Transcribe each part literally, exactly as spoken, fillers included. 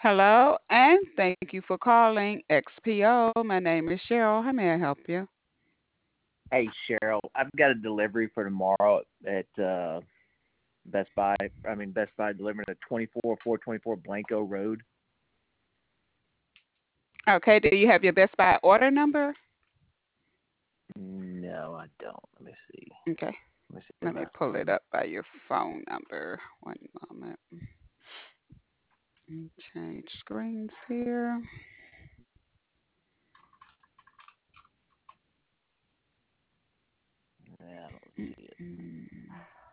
Hello, and thank you for calling X P O. My name is Cheryl. How may I help you? Hey Cheryl, I've got a delivery for tomorrow at uh, Best Buy. I mean Best Buy delivering at twenty-four four twenty-four Blanco Road. Okay, do you have your Best Buy order number? No, I don't. Let me see. Okay, Let me see if let me I pull see it it. up by your phone number. One moment. Let me change screens here. Yeah, I don't see it. Mm,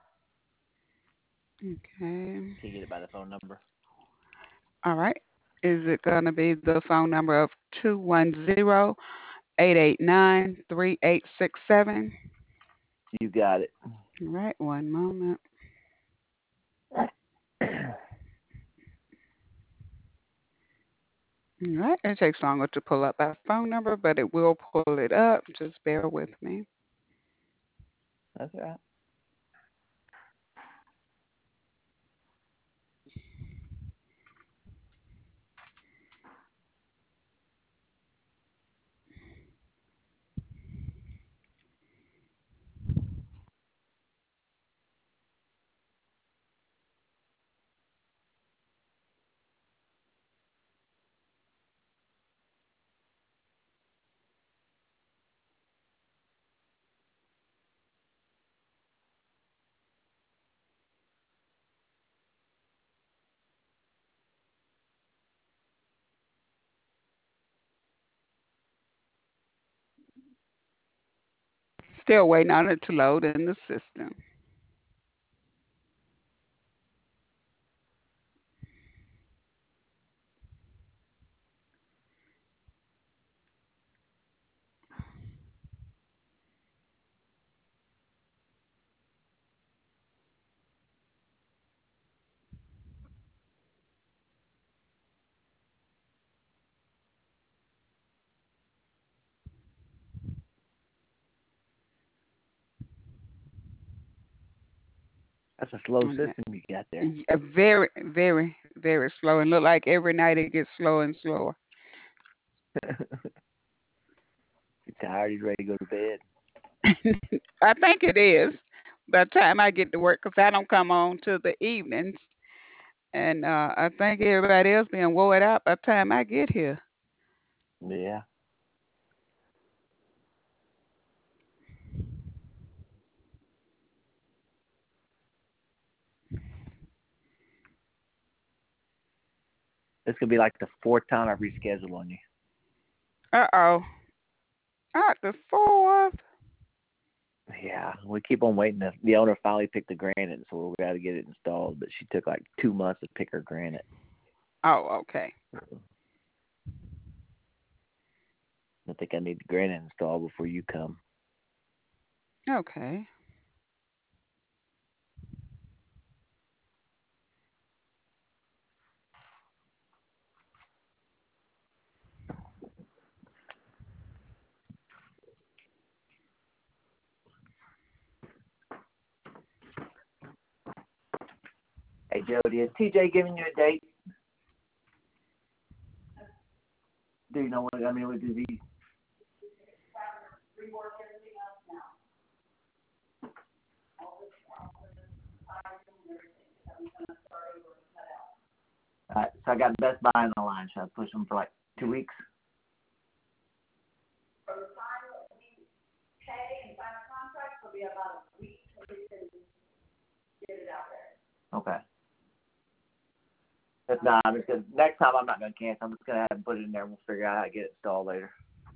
Okay, Can you get it by the phone number? all right. Is it going to be the phone number of two one zero, eight eight nine, three eight six seven? You got it. All right, one moment. All right, it takes longer to pull up that phone number, but it will pull it up. Just bear with me. That's all right. Still waiting on it to load in the system. That's a slow And system you got there. uh, very, very, very slow. And look like every night it gets slower and slower. You tired? You ready to go to bed? I think it is by the time I get to work because I don't come on till the evenings. And uh, I think everybody else being wore out by the time I get here. Yeah. This could be like the fourth time I've rescheduled on you. Uh oh. Not the fourth. Yeah, we keep on waiting. The, the owner finally picked the granite, so we got to get it installed. But she took like two months to pick her granite. Oh, okay. I think I need the granite installed before you come. Okay. Hey Jody, is T J giving you a date? Do you know what I mean? What does he? Uh, so I got Best Buy on the line. Should I push them for like two weeks? Okay. If not, I'm just gonna next time I'm not gonna cancel. I'm just gonna have them put it in there. And we'll figure out how to get it installed later.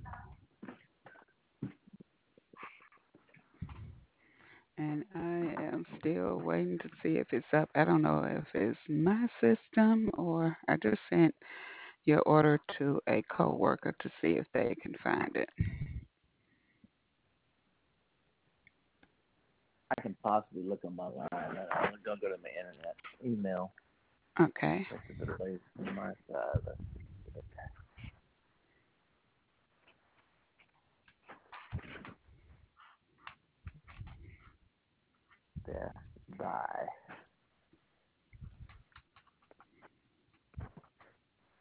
And I am still waiting to see if it's up. I don't know if it's my system or I just sent your order to a coworker to see if they can find it. I can possibly look on my line. I'm gonna go to my internet email. Okay. That's a good place on my side. Let's Best Buy.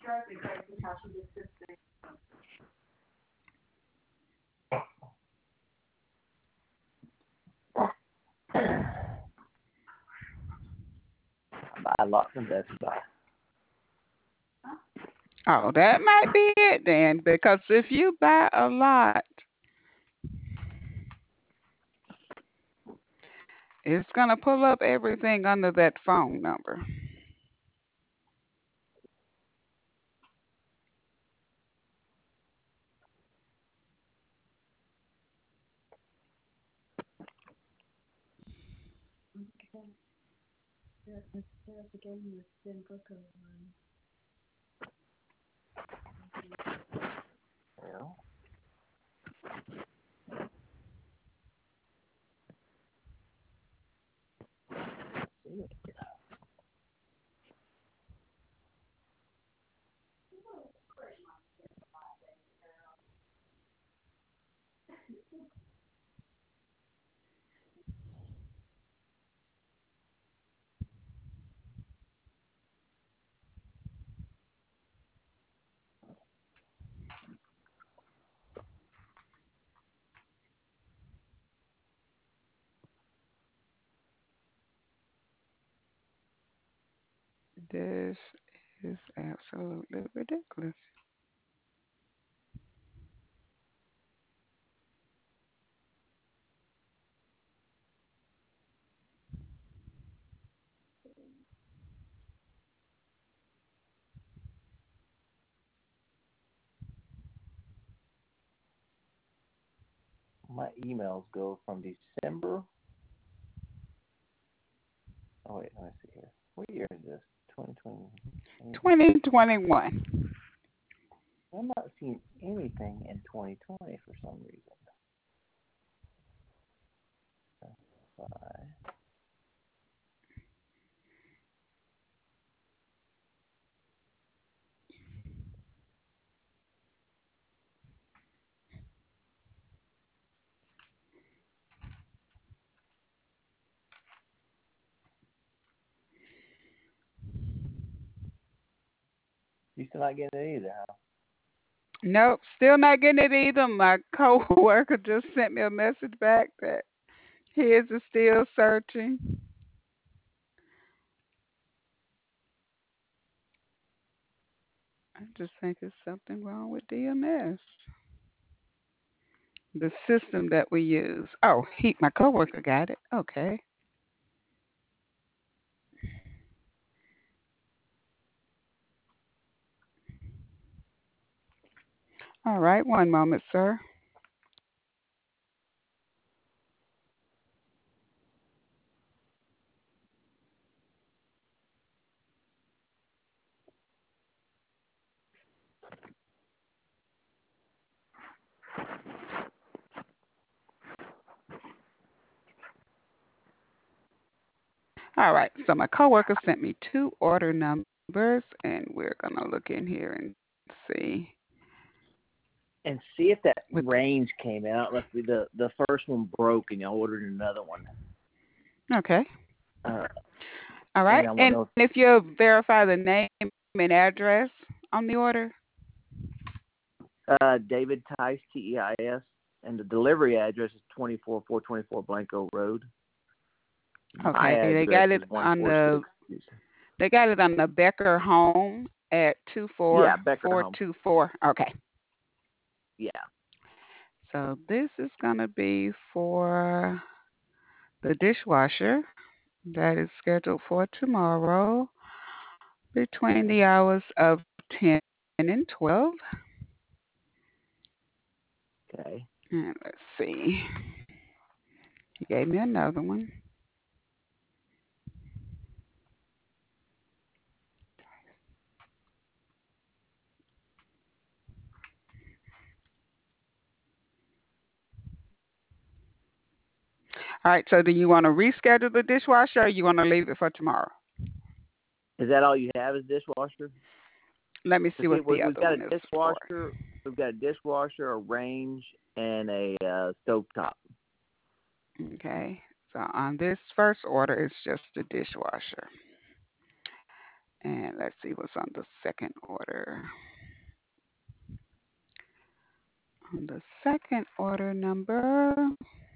I buy a lot from Best Buy. Oh, that might be it then, because if you buy a lot, it's going to pull up everything under that phone number. Yeah. See it. This is absolutely ridiculous. My emails go from December. Oh wait, let me see here. What year is this? twenty twenty. twenty twenty-one. I'm not seeing anything in twenty twenty for some reason. Bye. You still not getting it either, huh? Nope, still not getting it either. My coworker just sent me a message back that his is still searching. I just think it's something wrong with D M S, the system that we use. Oh, he, my coworker got it. Okay. All right, one moment, sir. All right, so my coworker sent me two order numbers, and we're gonna look in here and see. And see if that With range came out. Let's see, the the first one broke, and y'all ordered another one. okay. Uh, All and right, I want to and know. if you verify the name and address on the order. Uh, David Tice, T E I S, and the delivery address is twenty-four four twenty-four Blanco Road. My Okay, they address got is it one on four the six. they got it on the Becker home at two four Yeah, Becker four Home. two four. Okay. Yeah. So this is gonna be for the dishwasher that is scheduled for tomorrow between the hours of ten and twelve. Okay. And let's see. He gave me another one. All right, so do you want to reschedule the dishwasher or you want to leave it for tomorrow? Is that all you have? Is dishwasher? Let me see See, what we, the we've other got a one is for. dishwasher. We've got a dishwasher, a range, and a uh, stove top. Okay, so on this first order, it's just the dishwasher. And let's see what's on the second order. On the second order number,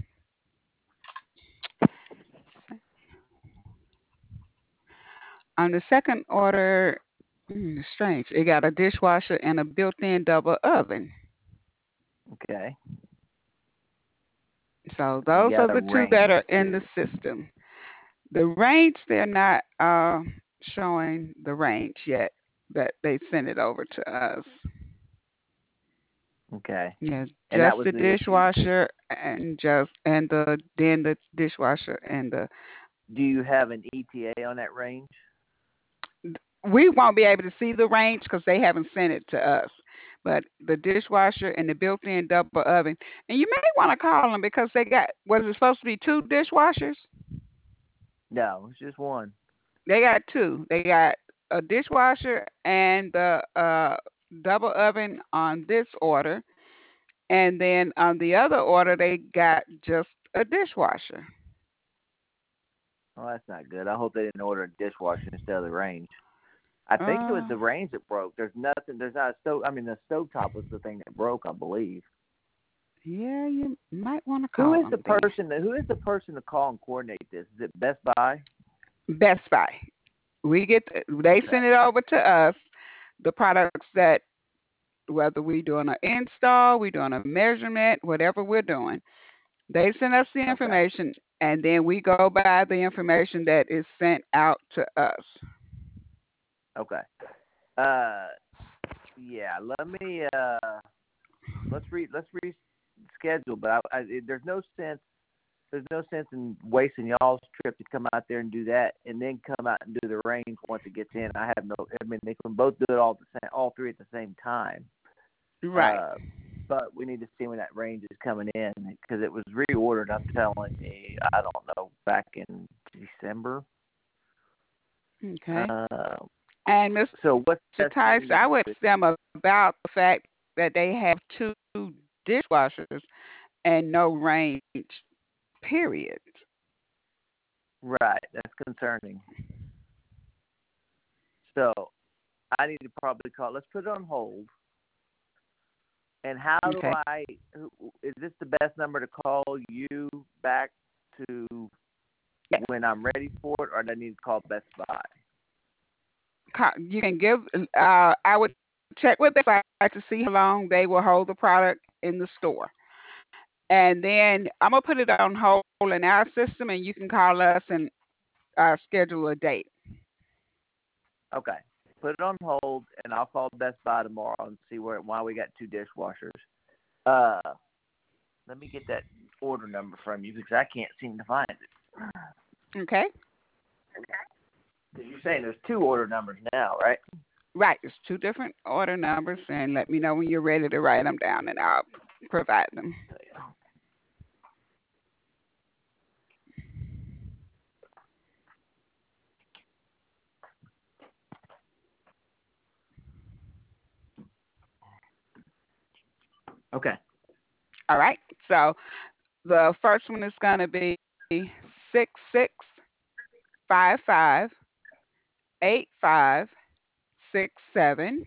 on the second order, hmm, strange. It got a dishwasher and a built-in double oven. Okay. So You those got are a the two that range are in the too. system. The range, they're not uh, showing the range yet, but they sent it over to us. Okay. Yeah, And that just was the the issue. dishwasher and just and the then the dishwasher and the Do you have an E T A on that range? we won't be able to see the range because they haven't sent it to us. But the dishwasher and the built-in double oven, and you may want to call them because they got was it supposed to be two dishwashers? No, it's just one. They got two. They got a dishwasher and the uh, double oven on this order, and then on the other order they got just a dishwasher. Oh, that's not good. I hope they didn't order a dishwasher instead of the range. I think it was Uh, the range that broke. There's nothing. There's not a stove. I mean, the stovetop was the thing that broke, I believe. yeah, you might want to Who call is the them then. person? That, who is the person to call and coordinate this? Is it Best Buy? Best Buy. We get they Okay. send it over to us. The products that whether we doing an install, we doing a measurement, whatever we're doing, they send us the Okay. information, and then we go by the information that is sent out to us. Okay. Uh, yeah. Let me. Uh, let's re. Let's reschedule. But I, I, there's no sense. There's no sense in wasting y'all's trip to come out there and do that, and then come out and do the range once it gets in. I have no. I mean, they can both do it all the same, all three at the same time. Right. Uh, but we need to see when that range is coming in because it was reordered. I'm telling you, I don't know, back in December. Okay. Uh, And so what's mister the best thing Tice, to I would do? them about the fact that they have two dishwashers and no range. Period. Right, that's concerning. So I need to probably call. Let's put it on hold. And how do Okay. I? Is this the best number to call you back to Yes. when I'm ready for it, or do I need to call Best Buy? You can give. Uh, I would check with Best Buy to see how long they will hold the product in the store, and then I'm gonna put it on hold in our system, and you can call us and uh, schedule a date. Okay. Put it on hold, and I'll call Best Buy tomorrow and see where why we got two dishwashers. Uh, let me get that order number from you because I can't seem to find it. Okay. Because you're saying there's two order numbers now, right? Right. It's two different order numbers, and let me know when you're ready to write them down, and I'll provide them. Okay. All right. So the first one is gonna be six six five five eight five six seven.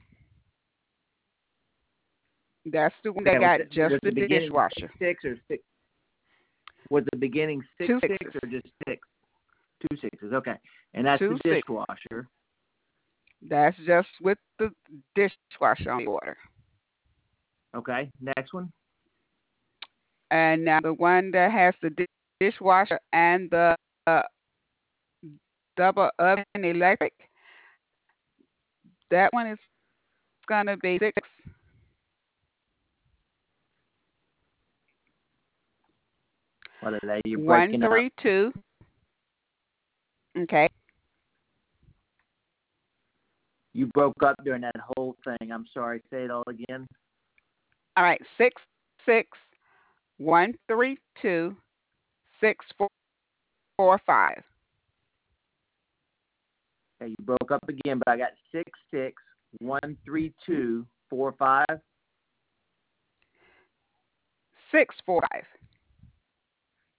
That's the one that Okay. Was got it was just the the beginning six dishwasher. six or six? Was the beginning six Two six or sixes. just six? Two sixes. Okay. And that's the Two six. dishwasher. That's just with the dishwasher on the order. Okay. Next one. And now the one that has the di- dishwasher and the uh, double oven electric, that one is gonna be six What are they? You're one breaking up. three two. Okay. You broke up during that whole thing. I'm sorry. Say it all again. All right. Six six one three two six four four five. Okay, you broke up again, but I got six six one three two four five Six four five.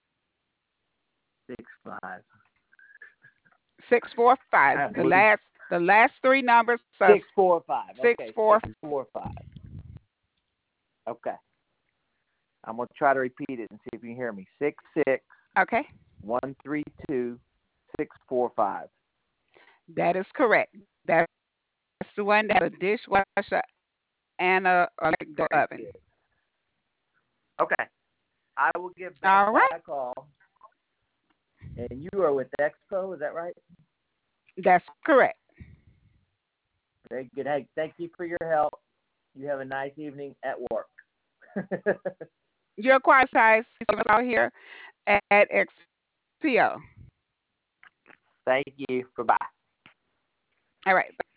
six five. Six four I five. have The lose last. The last three numbers are Six four five. six Okay, four. six four five. Okay. I'm gonna try to repeat it and see if you can hear me. Six six Okay, one three two six four five. that is correct. That's the one that a dishwasher and a electric Very oven. good. Okay. I will give Best All Buy right, a call. And you are with Expo, is that right? that's correct. Very good. Hey, thank you for your help. You have a nice evening at work. You're quite size out here at X P O. Thank you. Bye bye. All right.